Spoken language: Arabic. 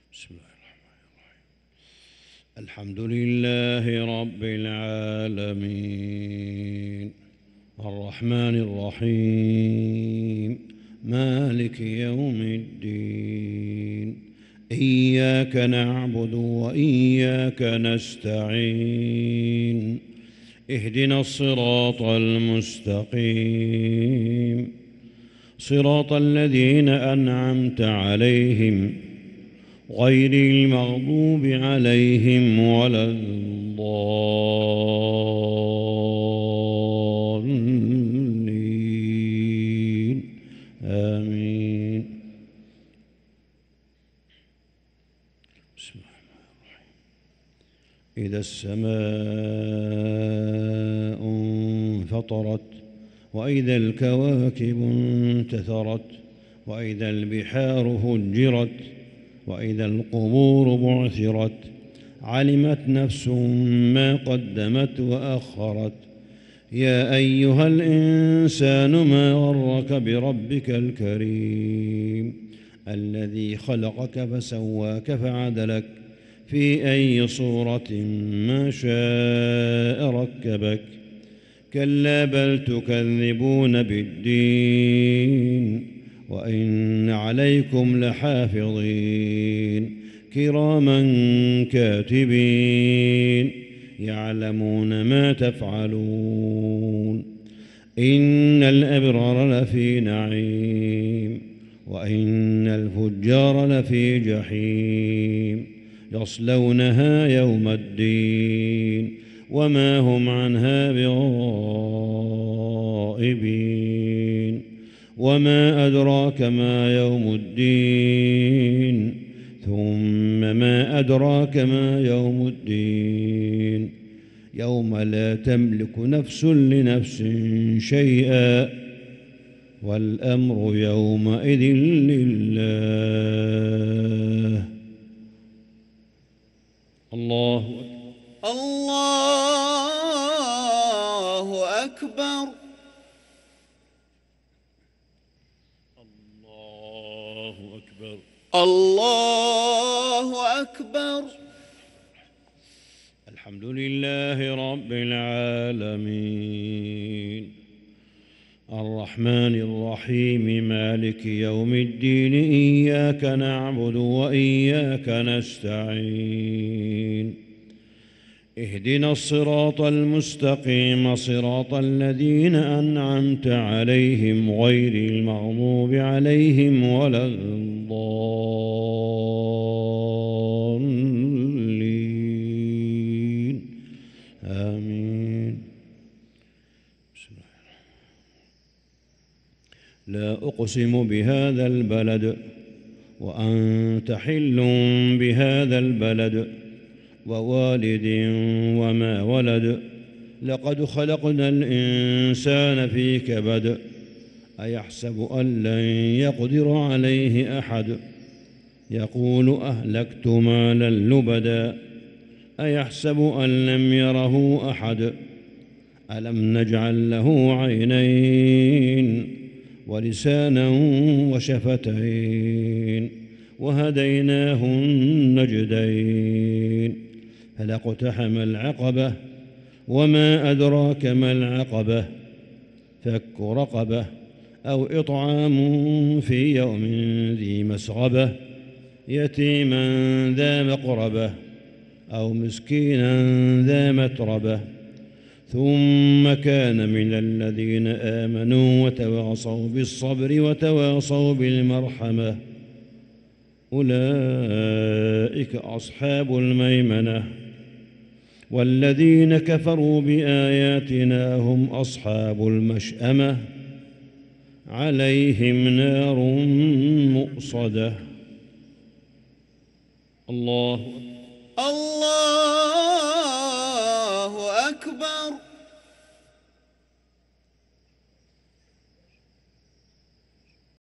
بسم الله الرحمن الرحيم. الحمد لله رب العالمين الرحمن الرحيم مالك يوم الدين إياك نعبد وإياك نستعين اهدنا الصراط المستقيم صراط الذين أنعمت عليهم غير المغضوب عليهم ولا الضالين آمين. بسم الله الرحمن الرحيم. إذا السماء انفطرت وإذا الكواكب انتثرت وإذا البحار فجرت وإذا القبور بعثرت علمت نفس ما قدمت وأخرت. يا أيها الإنسان ما غرك بربك الكريم الذي خلقك فسواك فعدلك في أي صورة ما شاء ركبك. كلا بل تكذبون بالدين وإن عليكم لحافظين كراما كاتبين يعلمون ما تفعلون. إن الأبرار لفي نعيم وإن الفجار لفي جحيم يصلونها يوم الدين وما هم عنها بغائبين. وما أدراك ما يوم الدين ثم ما أدراك ما يوم الدين يوم لا تملك نفس لنفس شيئا والأمر يومئذ لله. الله أكبر. الله أكبر. الحمد لله رب العالمين الرحمن الرحيم مالك يوم الدين إياك نعبد وإياك نستعين اهدنا الصراط المستقيم صراط الذين أنعمت عليهم غير المغضوب عليهم ولا الضالين آمين. لا أقسم بهذا البلد وأنت حل بهذا البلد ووالد وما ولد لقد خلقنا الإنسان في كبد أيحسب أن لن يقدر عليه أحد يقول أهلكت مالا لبدا أيحسب أن لم يره أحد ألم نجعل له عينين ولسانا وشفتين وهديناه النجدين فلاقتحم العقبة وما أدراك ما العقبة فك رقبة أو إطعام في يوم ذي مسغبة يتيما ذا مقربة أو مسكينا ذا متربة ثم كان من الذين آمنوا وتواصوا بالصبر وتواصوا بالمرحمة أولئك أصحاب الميمنة والذين كفروا بآياتنا هم أصحاب المشأمة عليهم نار مؤصدة. الله